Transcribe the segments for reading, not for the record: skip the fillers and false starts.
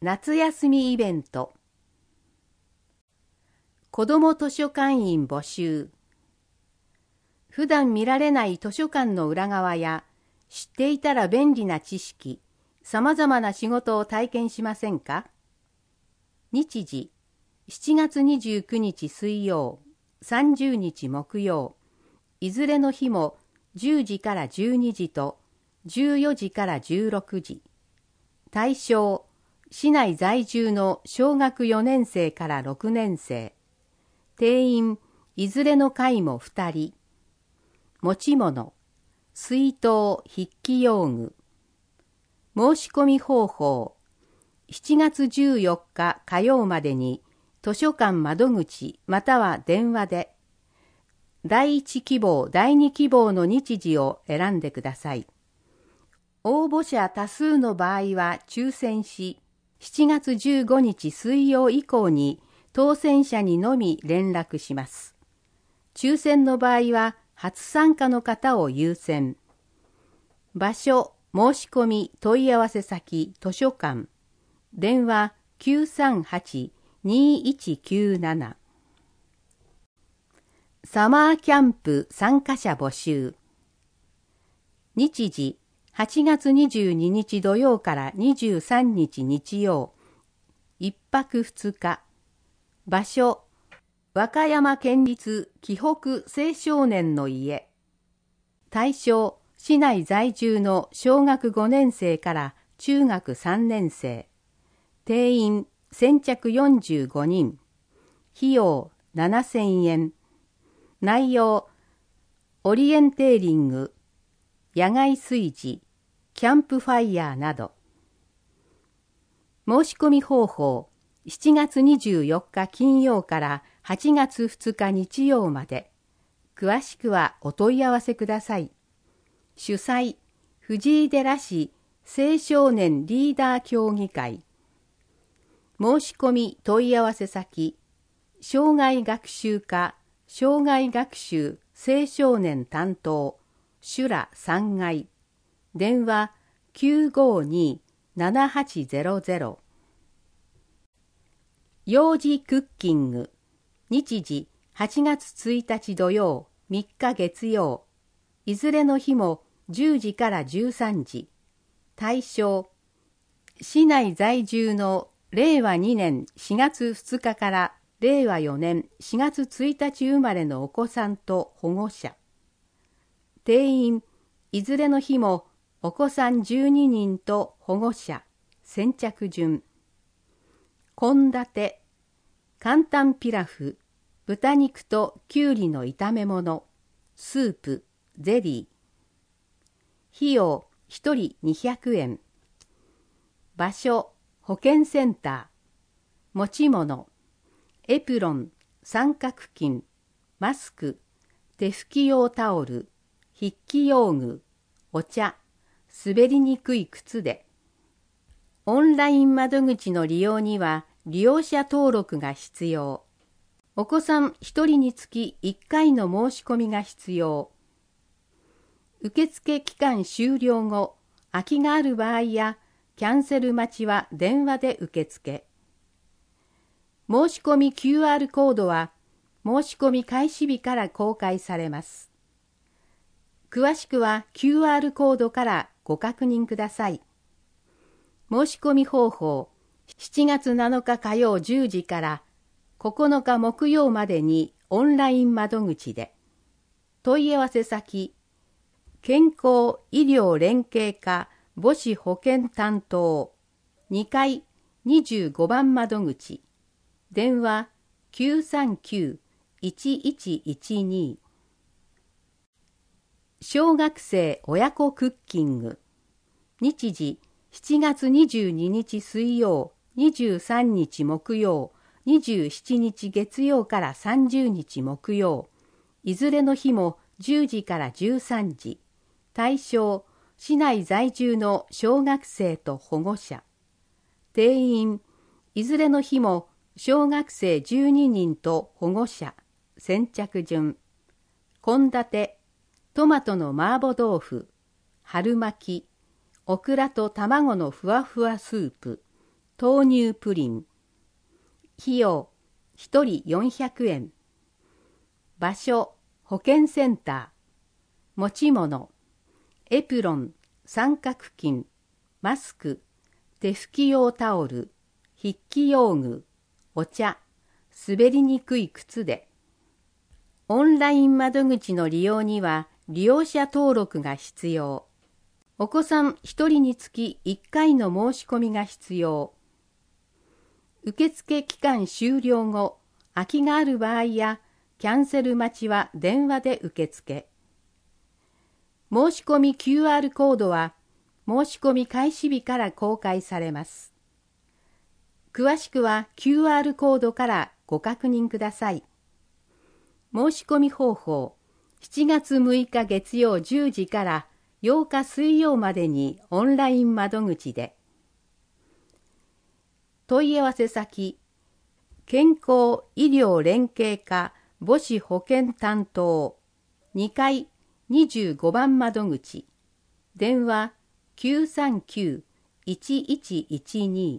夏休みイベント。子ども図書館員募集。普段見られない図書館の裏側や、知っていたら便利な知識、さまざまな仕事を体験しませんか？日時、7月29日水曜、30日木曜、いずれの日も10時から12時と14時から16時。対象、市内在住の小学4年生から6年生。定員、いずれの回も2人。持ち物、水筒、筆記用具。申し込み方法、7月14日火曜までに図書館窓口または電話で、第1希望、第2希望の日時を選んでください。応募者多数の場合は抽選し、7月15日水曜以降に当選者にのみ連絡します。抽選の場合は初参加の方を優先。場所、申し込み、問い合わせ先、図書館。電話 938-2197。サマーキャンプ参加者募集。日時、8月22日土曜から23日日曜。1泊2日。場所、和歌山県立紀北青少年の家。対象、市内在住の小学5年生から中学3年生。定員、先着45人。費用、7000円。内容、オリエンテーリング、野外炊事、キャンプファイヤーなど。申し込み方法、7月24日金曜から8月2日日曜まで。詳しくはお問い合わせください。主催、藤井寺市青少年リーダー協議会。申し込み問い合わせ先、障害学習課、障害学習青少年担当、修羅3階。電話 952-7800。幼児クッキング。日時8月1日土曜、3日月曜。いずれの日も10時から13時。対象、市内在住の令和2年4月2日から令和4年4月1日生まれのお子さんと保護者。定員、いずれの日もお子さん12人と保護者。先着順。献立、簡単ピラフ、豚肉ときゅうりの炒め物、スープ、ゼリー。費用、1人200円。場所、保健センター。持ち物、エプロン、三角巾、マスク、手拭き用タオル、筆記用具、お茶、滑りにくい靴で。オンライン窓口の利用には利用者登録が必要。お子さん1人につき1回の申し込みが必要。受付期間終了後、空きがある場合やキャンセル待ちは電話で受付。申し込み QR コードは申し込み開始日から公開されます。詳しくは QR コードからご確認ください。申し込み方法、7月7日火曜10時から9日木曜までにオンライン窓口で。問い合わせ先、健康医療連携課母子保健担当、2階25番窓口。電話 939-1112。小学生親子クッキング。日時7月22日水曜、23日木曜、27日月曜から30日木曜。いずれの日も10時から13時。対象、市内在住の小学生と保護者。定員、いずれの日も小学生12人と保護者。先着順。献立、トマトの麻婆豆腐、春巻き、オクラと卵のふわふわスープ、 豆乳プリン。費用、1人400円。場所、保健センター。持ち物、エプロン、三角巾、マスク、手拭き用タオル、筆記用具、お茶、滑りにくい靴で。オンライン窓口の利用には利用者登録が必要。お子さん1人につき1回の申し込みが必要。受付期間終了後、空きがある場合やキャンセル待ちは電話で受付。申し込み QR コードは申し込み開始日から公開されます。詳しくは QR コードからご確認ください。申し込み方法、7月6日月曜10時から8日水曜までにオンライン窓口で。問い合わせ先、健康医療連携課母子保健担当2階25番窓口、電話 939-1112。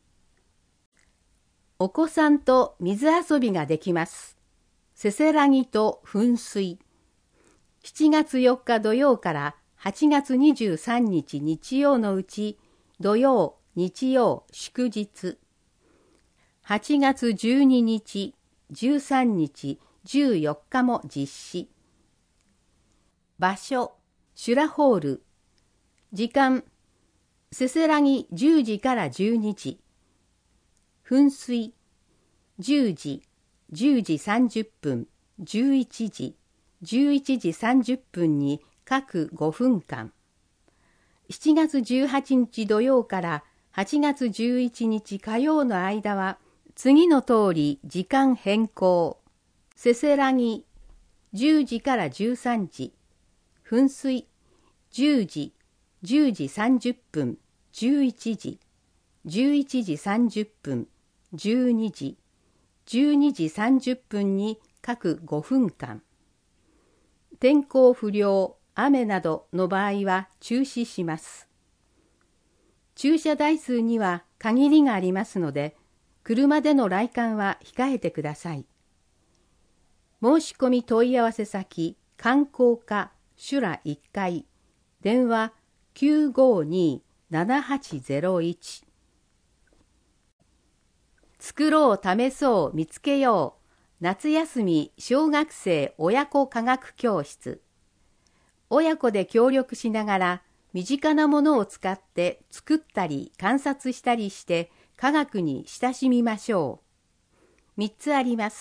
お子さんと水遊びができます。せせらぎと噴水。7月4日土曜から8月23日日曜のうち、土曜、日曜、祝日。8月12日、13日、14日も実施。場所、シュラホール。時間、せせらぎ10時から12時。噴水、10時、10時30分、11時、11時30分に各5分間。7月18日土曜から8月11日火曜の間は、次の通り時間変更。せせらぎ、10時から13時。噴水、10時、10時30分、11時、11時30分、12時、12時30分に各5分間。天候不良、雨などの場合は中止します。駐車台数には限りがありますので、車での来館は控えてください。申し込み問い合わせ先、観光課、修羅1階、電話 952-7801。作ろう、試そう、見つけよう。夏休み小学生親子科学教室。親子で協力しながら身近なものを使って作ったり観察したりして科学に親しみましょう。3つあります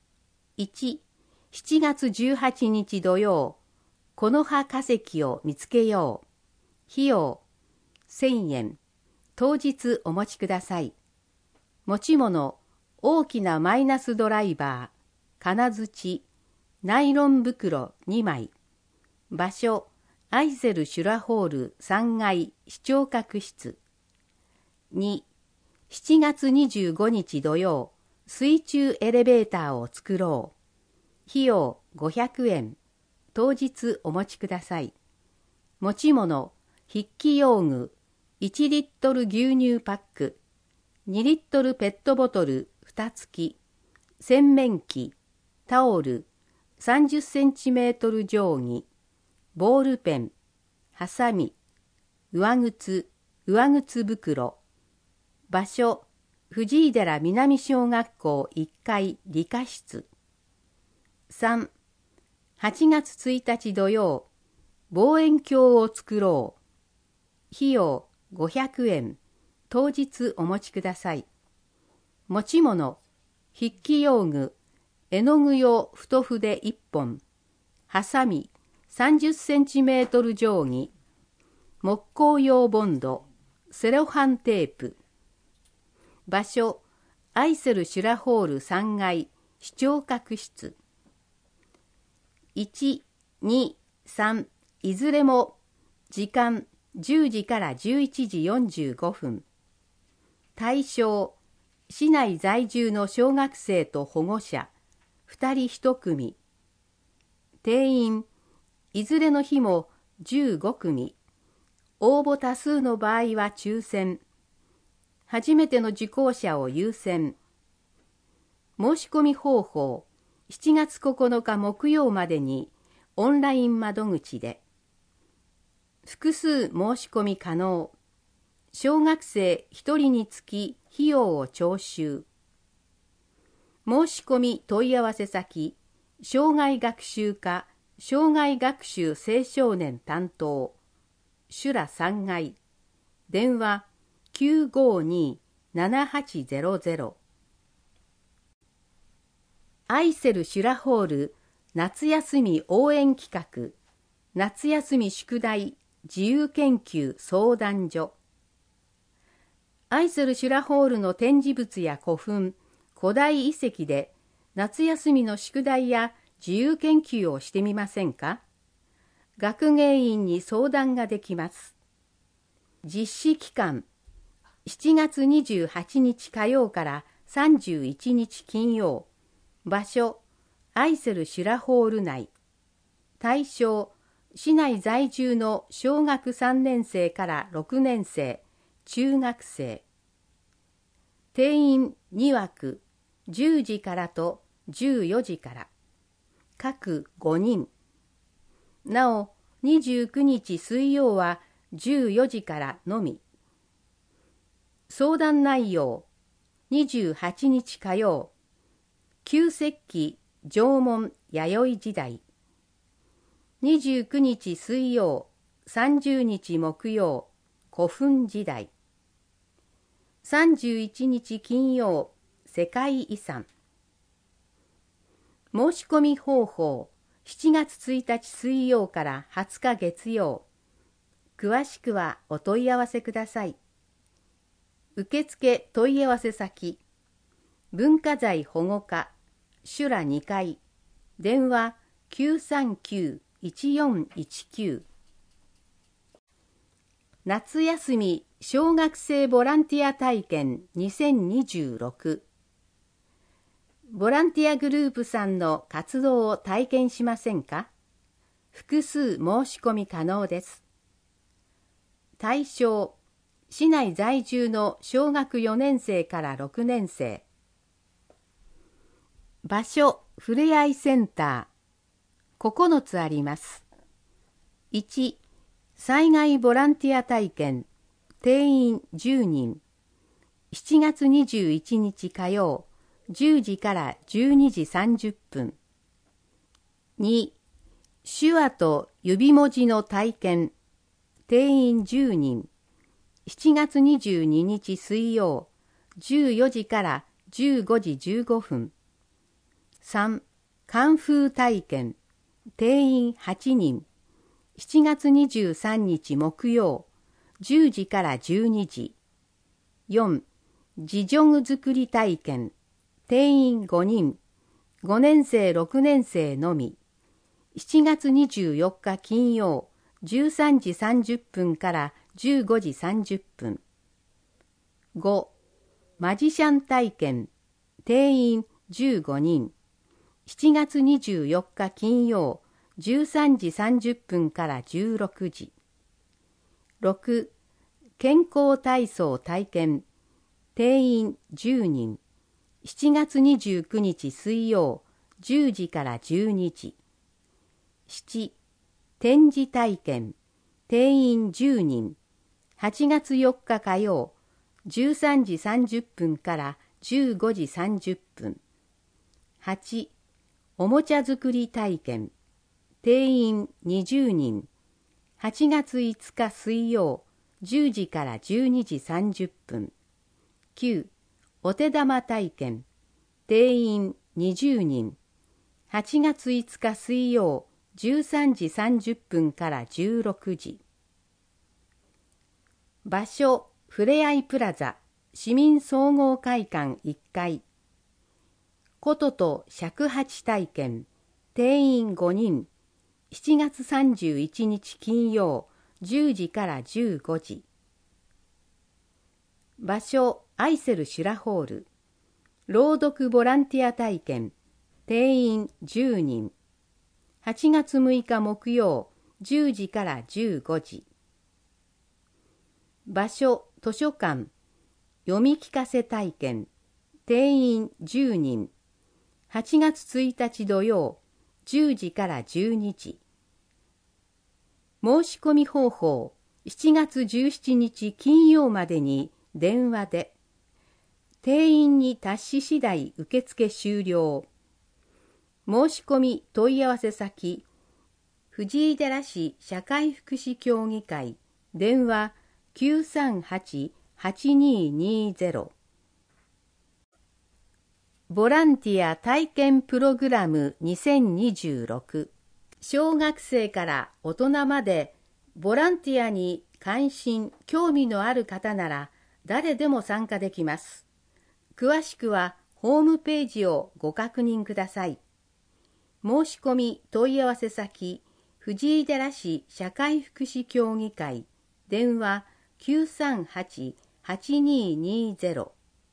。1、7月18日土曜、木の葉化石を見つけよう。費用、1000円。当日お持ちください。持ち物、大きなマイナスドライバー、金槌、ナイロン袋2枚。場所、アイゼル・シュラホール3階視聴覚室。2、7月25日土曜、水中エレベーターを作ろう。費用500円。当日お持ちください。持ち物、筆記用具、1リットル牛乳パック、2リットルペットボトル蓋付き、洗面器、タオル、30センチメートル定規、ボールペン、ハサミ、上靴袋。場所、藤井寺南小学校1階理科室。3、8月1日土曜、望遠鏡を作ろう。費用500円。当日お持ちください。持ち物、筆記用具、絵の具用太筆1本、ハサミ、30センチメートル定規、木工用ボンド、セロハンテープ。場所、アイセル・シュラホール3階視聴覚室。1、2、3、いずれも時間10時から11時45分。対象、市内在住の小学生と保護者、2人1組。定員、いずれの日も15組。応募多数の場合は抽選。 初めての受講者を優先。申し込み方法、7月9日木曜までにオンライン窓口で。複数申し込み可能。小学生1人につき費用を徴収。申し込み問い合わせ先、障害学習課障害学習青少年担当、修羅3階、電話 952-7800。アイセルシュラホール夏休み応援企画、夏休み宿題自由研究相談所。アイセルシュラホールの展示物や古墳、古代遺跡で夏休みの宿題や自由研究をしてみませんか？学芸員に相談ができます。実施期間、7月28日火曜から31日金曜。場所、アイセルシュラホール内。対象、市内在住の小学3年生から6年生、中学生。定員2枠、10時からと14時から。各5人。なお、29日水曜は14時からのみ。相談内容、28日火曜、旧石器縄文弥生時代。29日水曜、30日木曜、古墳時代。31日金曜、世界遺産。申し込み方法、7月1日水曜から20日月曜。詳しくはお問い合わせください。受付問い合わせ先、文化財保護課、修羅2階、電話 939-1419。夏休み小学生ボランティア体験2026。ボランティアグループさんの活動を体験しませんか？複数申し込み可能です。対象、市内在住の小学4年生から6年生。場所、ふれあいセンター。9つあります。1、災害ボランティア体験。定員10人。7月21日火曜。10時から12時30分。2、手話と指文字の体験。定員10人。7月22日水曜。14時から15時15分。3、カンフー体験。定員8人。7月23日木曜。10時から12時。4、ジジョグ作り体験。定員5人、5年生6年生のみ。7月24日金曜、13時30分から15時30分。5、マジシャン体験。定員15人。7月24日金曜、13時30分から16時。6、健康体操体験。定員10人。7月29日水曜、10時から12時。7、展示体験。定員10人。8月4日火曜、13時30分から15時30分。8、おもちゃ作り体験。定員20人。8月5日水曜、10時から12時30分。9、お手玉体験。定員20人。8月5日水曜、13時30分から16時。場所、ふれあいプラザ、市民総合会館1階。琴と尺八体験。定員5人。7月31日金曜、10時から15時。場所、アイセルシュラホール。朗読ボランティア体験。定員10人。8月6日木曜、10時から15時。場所、図書館。 読み聞かせ体験、定員10人、8月1日土曜、10時から12時。申し込み方法、7月17日金曜までに電話で、定員に達し次第受付終了。申し込み問い合わせ先、藤井寺市社会福祉協議会、電話 938-8220。ボランティア体験プログラム2026。小学生から大人までボランティアに関心・興味のある方なら誰でも参加できます。詳しくはホームページをご確認ください。申し込み問い合わせ先、藤井寺市社会福祉協議会、電話 938-8220。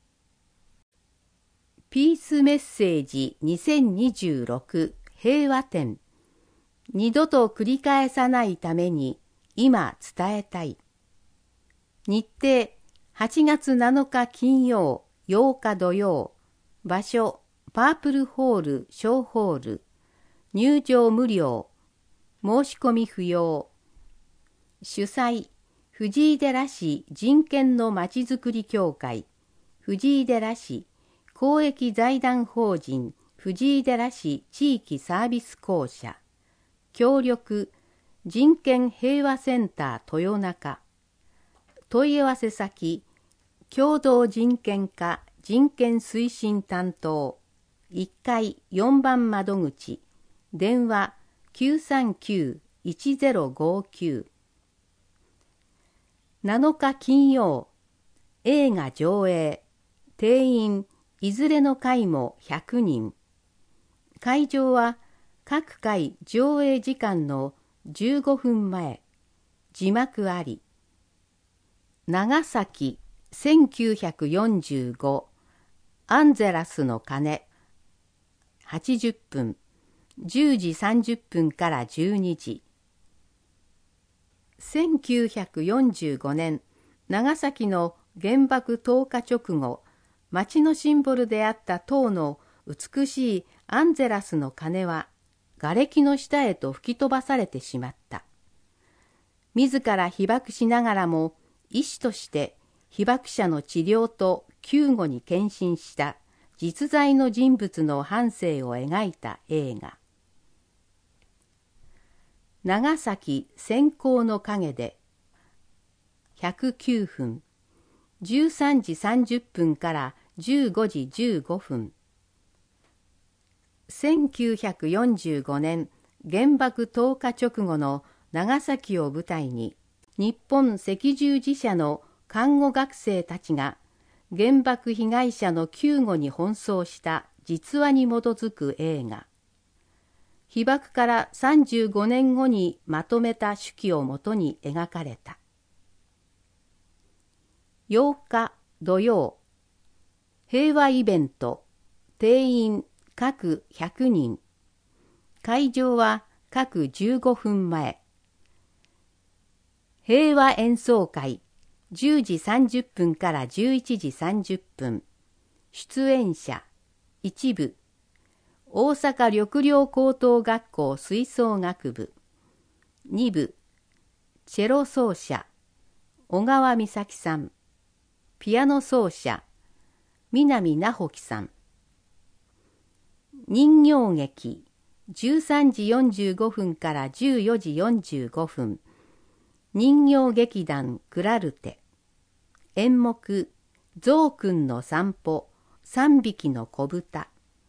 ピースメッセージ2026平和展。二度と繰り返さないために今伝えたい。日程8月7日金曜、8日土曜。場所パープルホール小ホール。入場無料。申し込み不要。主催藤井寺市人権のまちづくり協会、藤井寺市公益財団法人藤井寺市地域サービス公社。協力人権平和センター豊中。問い合わせ先、共同人権課人権推進担当、1階4番窓口、電話 939-1059。7日金曜、映画上映、定員いずれの回も100人。会場は各回上映時間の15分前。字幕あり。長崎1945アンゼラスの鐘。80分。10時30分から12時。1945年、長崎の原爆投下直後、町のシンボルであった塔の美しいアンゼラスの鐘は、瓦礫の下へと吹き飛ばされてしまった。自ら被爆しながらも、医師として被爆者の治療と救護に献身した実在の人物の半生を描いた映画。長崎閃光の影で109分、13時30分から15時15分。1945年原爆投下直後の長崎を舞台に、日本赤十字社の看護学生たちが原爆被害者の救護に奔走した実話に基づく映画。被爆から35年後にまとめた手記をもとに描かれた。8日土曜、平和イベント、定員各100人。会場は各15分前。平和演奏会、10時30分から11時30分。出演者、一部。大阪緑陵高等学校吹奏楽部。2部、チェロ奏者、小川美咲さん。ピアノ奏者、南奈穂樹さん。人形劇、13時45分から14時45分。人形劇団クラルテ。演目、ゾウくんの散歩、3匹の子豚。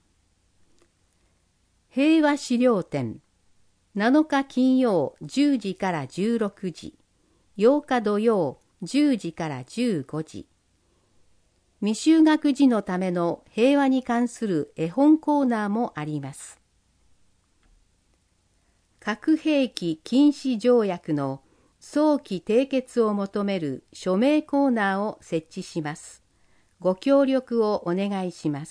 平和資料展、7日金曜10時から16時、8日土曜10時から15時。未就学児のための平和に関する絵本コーナーもあります。核兵器禁止条約の早期締結を求める署名コーナーを設置します。ご協力をお願いします。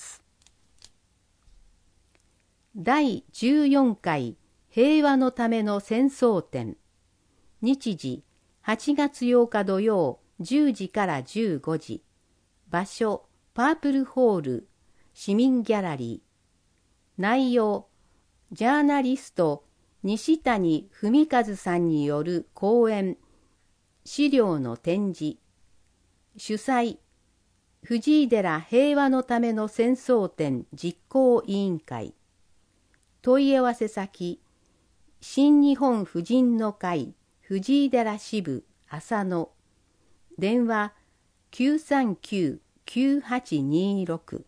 第14回平和のための戦争展。日時8月8日土曜10時から15時。 場所、パープルホール、市民ギャラリー。内容、ジャーナリスト、西谷文和さんによる講演、資料の展示。主催、藤井寺平和のための戦争展実行委員会。問い合わせ先、新日本婦人の会藤井寺支部浅野。電話 939-9826。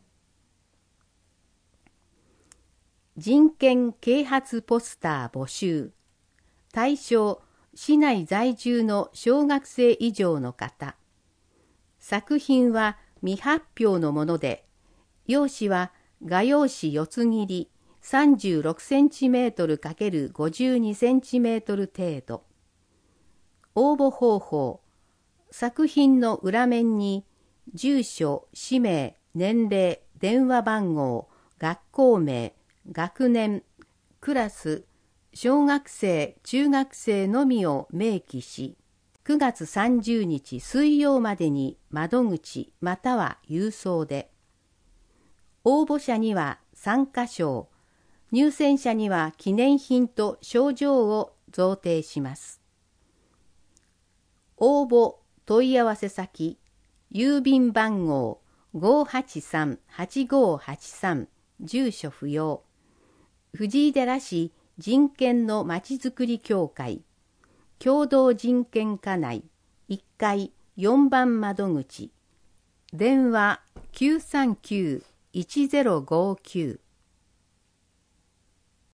人権啓発ポスター募集。対象、市内在住の小学生以上の方。作品は未発表のもので、用紙は画用紙四つ切り36センチメートル ×52センチメートル程度。応募方法、作品の裏面に住所、氏名、年齢、電話番号、学校名、学年、クラス、小学生、中学生のみを明記し、9月30日水曜までに窓口または郵送で。応募者には参加賞、入選者には記念品と賞状を贈呈します。応募問い合わせ先、郵便番号 583-8583、住所不要。藤井寺市人権のまちづくり協会、共同人権課内1階4番窓口。電話 939-1059。